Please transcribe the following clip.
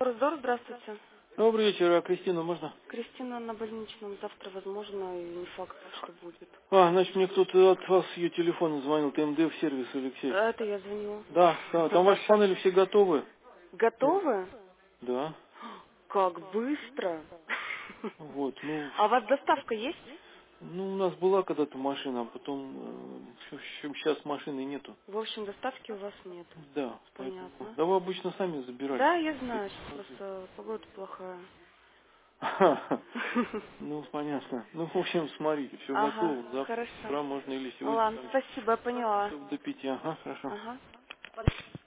Раздор, здравствуйте. Добрый вечер, а Кристину можно? Кристина на больничном, завтра возможно, и не факт, что будет. Значит, мне кто-то от вас ее телефона звонил, ТМД в сервис, Алексей. Это я звоню. Да, да, там ваши панели все готовы. Готовы? Да, Как быстро. вот, ну, А у вас доставка есть? у нас была когда-то машина, а потом, в общем, сейчас машины нету. В общем, доставки у вас нет. Да, поэтому, Понятно. да вы обычно сами забирали. Да, я знаю, сейчас просто погода плохая. Ну, понятно. Ну, в общем, смотрите, все Ага, готово. Завтра с хорошо. утра можно или Ну сегодня ладно, там спасибо, я поняла. часов до 5. Ага, хорошо. Ага.